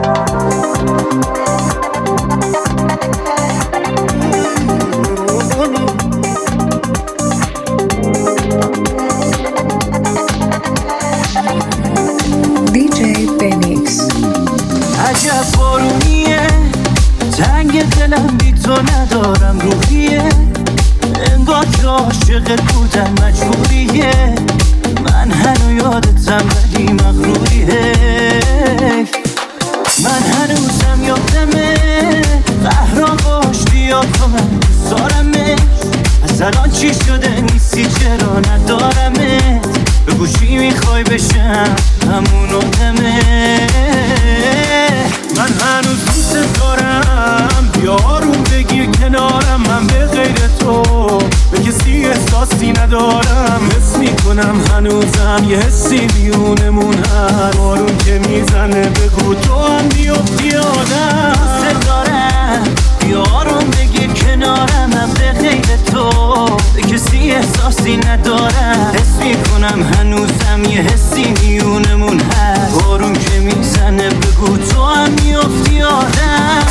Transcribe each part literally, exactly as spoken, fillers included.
دی جی بنیکس. عجب بارونیه، تنگ دلم بی تو ندارم روحیه، انگار که عاشقت بودم مجبوریه، من هنو یادتم ولی مغروریه، من هنوزم یادمه قهران باش بیا تو من دوست دارمش، از الان چی شده نیستی چرا ندارمت، بگو چی میخوای بشم همون آدمه، من هنوز دوست دارم بیا آروم بگیر کنارم، من به غیر تو به کسی احساسی ندارم، حس میکنم هنوزم یه حسی میونمون هست، بارون که میزنه بگو تو هم بیفتی آدم، دوست دارم بیا آروم بگیر کنارم، من به غیر تو به کسی احساسی ندارم، حس میکنم هنوزم یه حسی میونمون هست، بارون که میزنه بگو تو هم میفتی آدم.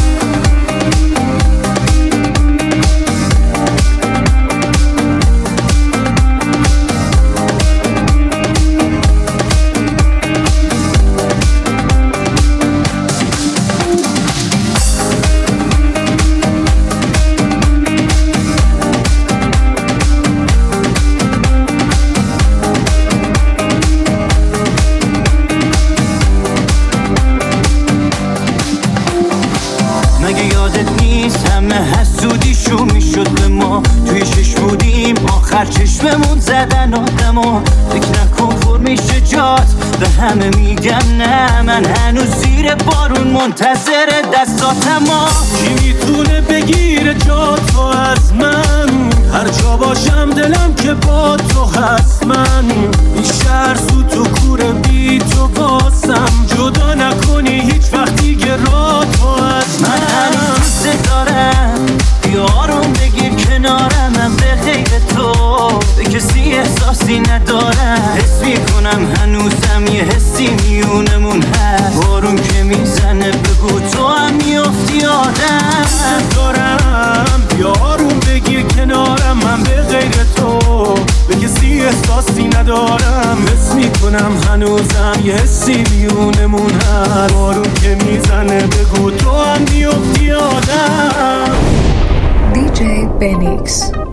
مگه یادت نیست همه حسودی شو میشد به ما، توی چشم بودیم آخر چشممون زدن آدما، فکر نکن پر میشه جات به همه میگم نه، من هنوز زیر بارون منتظر دستاتما، کی میتونه بگیره جاتو از من، هر جا باشم دلم که با تو هست، من این شهر سوت و کوره بی تو باسم، جدا نکنی هیچ وقت دیگه را تو از من، من هنوز دوست دارم بیا آروم بگیر کنارم، من به غیر تو به کسی احساسی ندارم، حس میکنم هنوزم یه حسی میونمون هست، بارون که میزنه بگو تو هم میفتی آدم، دوست دارم بیا آروم بگیر کنارم، من به غیر تو به کسی احساسی ندارم، حس میکنم هنوزم یه حسی میونمون هست، بارون که میزنه بگو تو هم میفتی آدم. دی جی بنیکس.